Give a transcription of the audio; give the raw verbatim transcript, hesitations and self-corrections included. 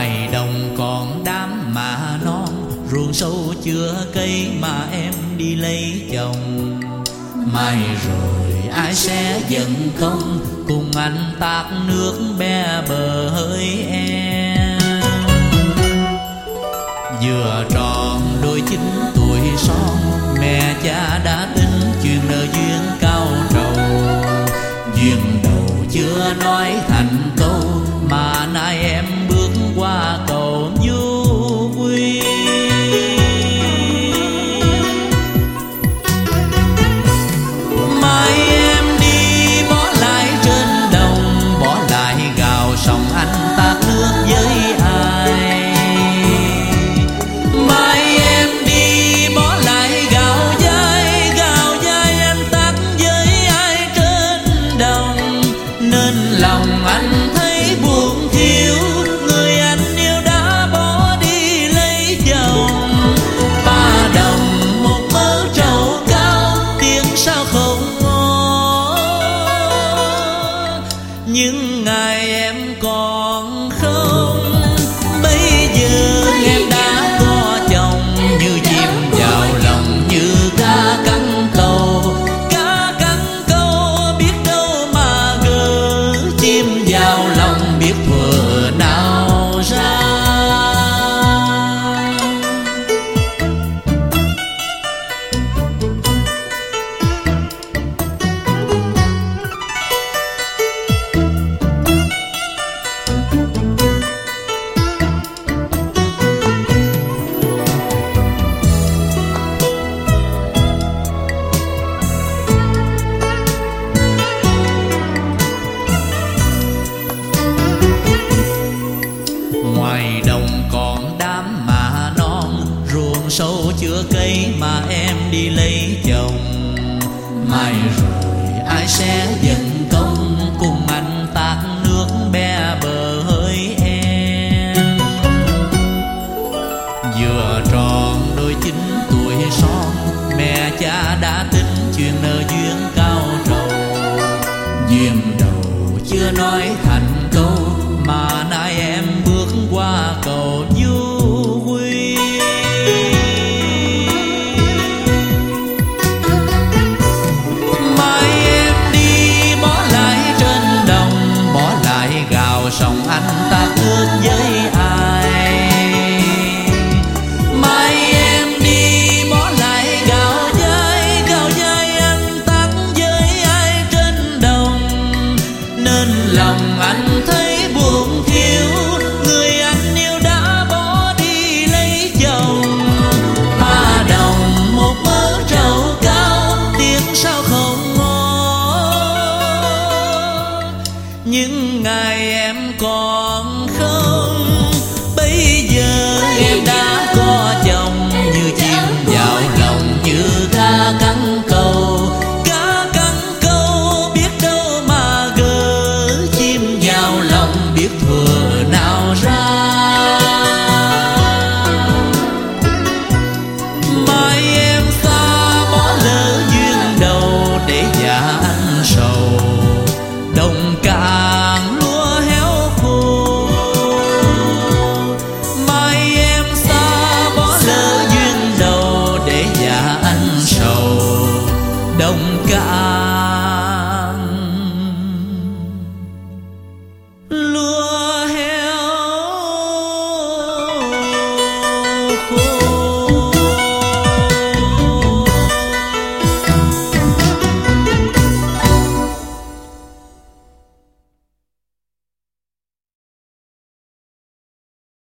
Ngoài đồng còn đám mà non, ruộng sâu chưa cây mà em đi lấy chồng. Mai rồi ai sẽ giận không, cùng anh tát nước be bờ hỡi em. Vừa tròn đôi chín tuổi son, mẹ cha đã tính chuyện nợ duyên cao trầu. Duyên đầu chưa nói thành câu, mà nay em bước qua cầu du quy. Mai em đi bỏ lại trên đồng, bỏ lại gạo sòng anh tát nước với ai. Mai em đi bỏ lại gạo dai, gạo dai anh tát với ai trên đồng. Nên lòng anh thấy buồn thiếu, người anh yêu đã bỏ đi lấy chồng. Ba đồng một mớ trầu cao, tiếng sao không ngó. Những ngày em còn không, bây giờ em đã có chồng. Như chim vào lòng như cá cắn câu, cá cắn câu biết đâu mà gỡ. Chim vào lòng biết thuở nào ra. Ngoài đồng còn đám mà non, ruộng sâu chưa cây mà em đi lấy chồng. Mai rồi ai sẽ giận công, cùng anh tát nước be bờ hỡi em. Vừa tròn đôi chín tuổi son, mẹ cha đã tính chuyện nợ duyên cao trầu. Duyên đầu chưa nói thành câu, mà nay em bước qua cầu du quy. Mai em đi bỏ lại trên đồng, bỏ lại gạo sòng anh tát nước với ai. Mai em đi bỏ lại gạo dai, gạo dai anh tát với ai trên đồng. Nên lòng anh thấy buồn thiếu, người anh yêu đã bỏ đi lấy chồng. Ba đồng một mớ trầu cao, tiếng sao không ngó. Những ngày em còn không, bây giờ em đã có chồng. Như chim vào lòng như cá cắn câu, cá cắn câu biết đâu mà gỡ. Chim vào lòng biết thuở nào ra. Mai em xa bỏ lỡ duyên đầu, để già anh sầu. Đồng cạn lúa héo khô. Mai em xa bỏ lỡ duyên đầu, để già anh sầu. Đồng cạn